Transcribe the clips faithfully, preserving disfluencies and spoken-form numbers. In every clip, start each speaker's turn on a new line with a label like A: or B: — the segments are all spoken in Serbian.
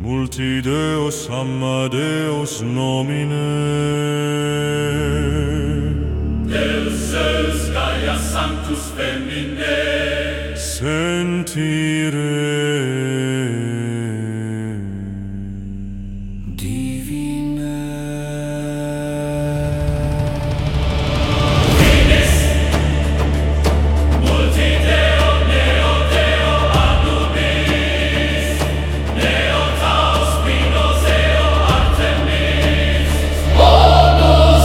A: Multideos Amadeus nomine.
B: Deus Zeus Gaia Sanctus Femine.
A: Sentire
C: Divina.
B: Finis multideo neo deo anubis, neo taus pinos eo Artemis, onus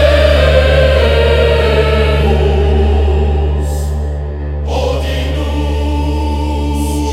B: Deus, Odinus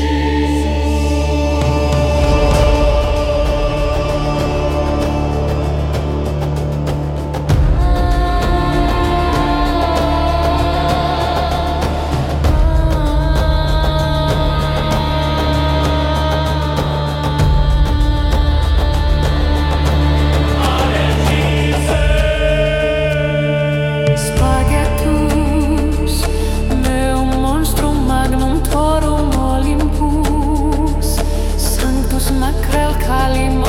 D: Spaghettus, meum monstrum magnum torum Olympus, Sanctus macrel calim